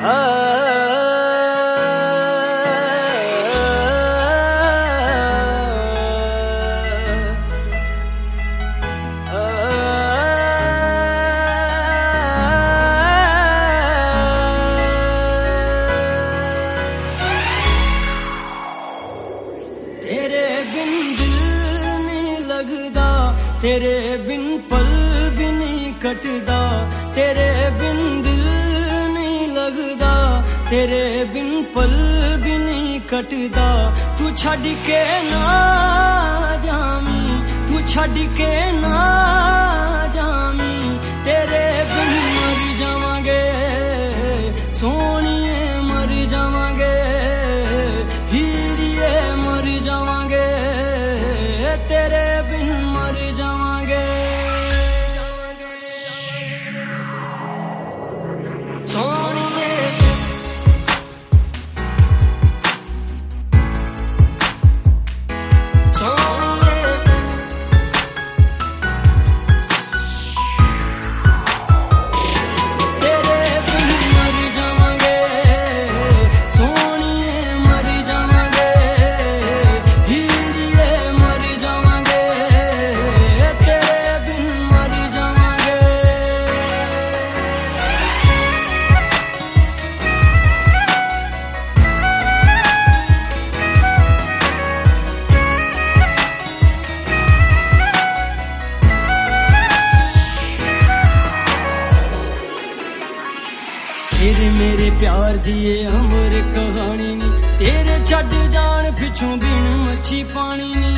तेरे बिन पल भी नहीं कटदा, तेरे बिन दिल नहीं लगदा, तेरे बिन पल भी नहीं कटदा। तू छड़ के ना जामी, तू छड़ के ना जामी, तेरे बिन मर जावांगे सोनिए मर जावांगे, हीरिए मर जावांगे, तेरे बिन मर जावांगे। सोनिए तेरे मेरे प्यार दी ये अमर कहानी नी, तेरे छड़ जान पिछों बिन मच्छी पानी नी।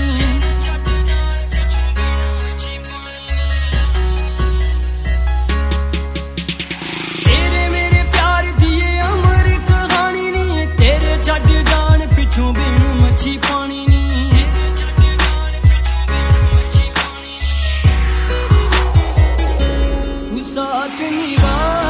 तेरे मेरे प्यार दी ये अमर कहानी नी, तेरे छड़ जान पिछों बिन मच्छी पानी नी। तू साथ निभा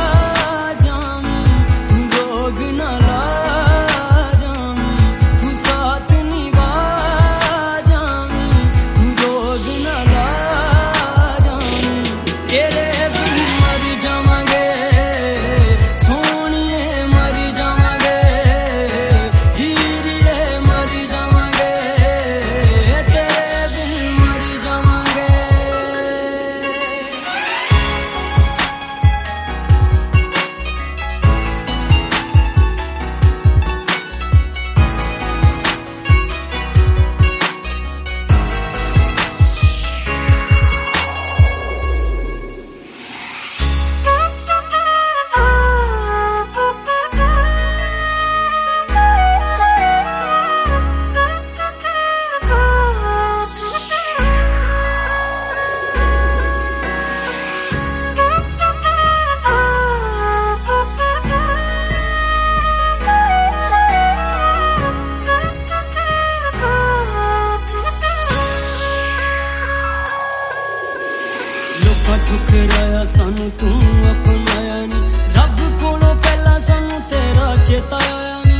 ठुकराया सानू तू अपनाया नी, रब कोलों पहला सानू तेरा चेता आया नी।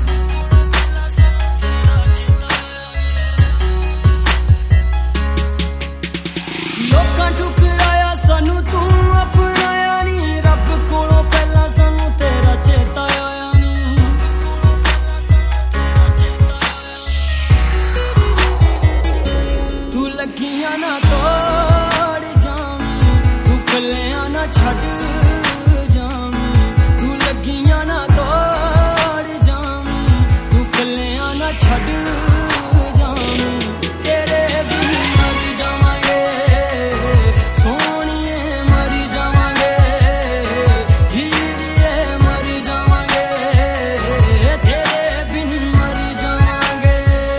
लोकां ठुकराया सानू तू अपनाया नी, रब कोलों पहला सानू तेरा चेता आया नी। तू लगियां ना कलियां ना छड़ जामी, तू लगियां ना तोड़ जामी, तू कलियां ना छड़ जामी, तेरे बिन मर जावांगे सोनिए मर जावांगे, हीरिए मर जावांगे, तेरे बिन मर जावांगे।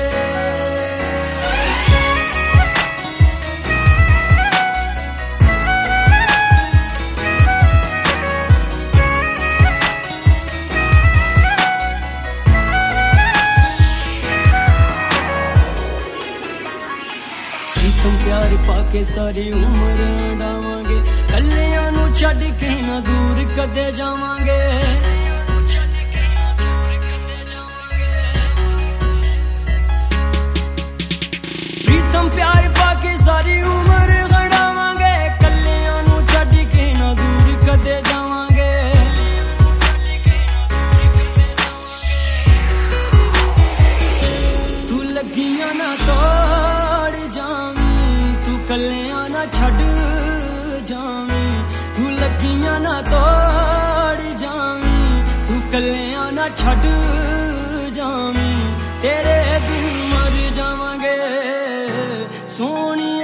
तुम प्यार पाके सारी उम्र डावांगे, कलियां नू छड़ के ना दूर कदे जावांगे। प्रीतम प्यार पाके सारी उम्र गड़ावांगे, कलियां नू छड़ के ना दूर कदे जावांगे। ਛੱਡ ਜਾਵੀਂ ਤੂੰ ਲੱਗੀਆਂ ਨਾ ਤੋੜ ਜਾਵੀਂ ਤੂੰ ਕੱਲਿਆਂ ਨਾ ਛੱਡ ਜਾਵੀਂ ਤੇਰੇ ਬਿਨ ਮਰ ਜਾਵਾਂਗੇ ਸੋਹਣੀਆਂ